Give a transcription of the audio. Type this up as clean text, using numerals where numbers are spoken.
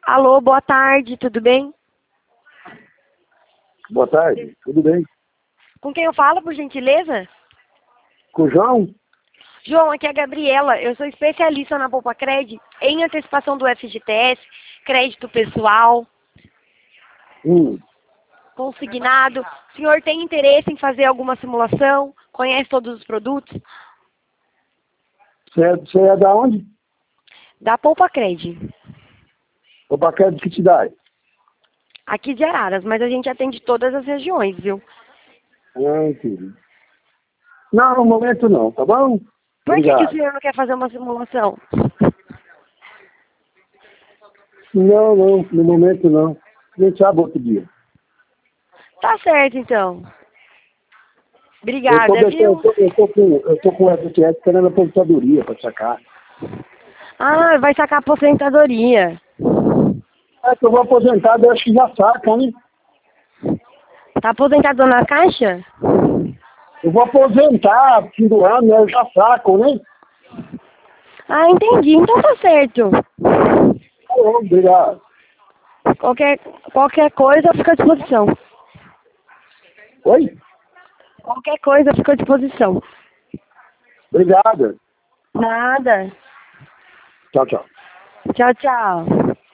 Alô, boa tarde, tudo bem? Boa tarde, tudo bem? Com quem eu falo, por gentileza? Com o João? João, aqui é a Gabriela. Eu sou especialista na Poupa-Cred em antecipação do FGTS, crédito pessoal, consignado. O senhor tem interesse em fazer alguma simulação? Conhece todos os produtos? Você é da onde? Da Poupa-Cred, O paquete de que cidade? aqui de Araras, mas a gente atende todas as regiões, viu? Entendi. Não, no momento não, tá bom? Por que o Obrigado. senhor não quer fazer uma simulação? Não, no momento não. A gente sabe outro dia. Tá certo, então. Eu tô, Obrigada, eu viu? tô, eu tô com, eu tô com o FGTS esperando a aposentadoria para sacar. Ah, vai sacar aposentadoria. É que eu vou aposentado, eu acho que já saca, né? Tá aposentado na Caixa? Eu vou aposentar, fim do ano, eu já saco, né? Ah, entendi. Então tá certo. Tá bom, obrigado. Qualquer, qualquer coisa eu fico à disposição. Oi? Qualquer coisa eu fico à disposição. Obrigado. Nada. Tchau, tchau. Tchau, tchau.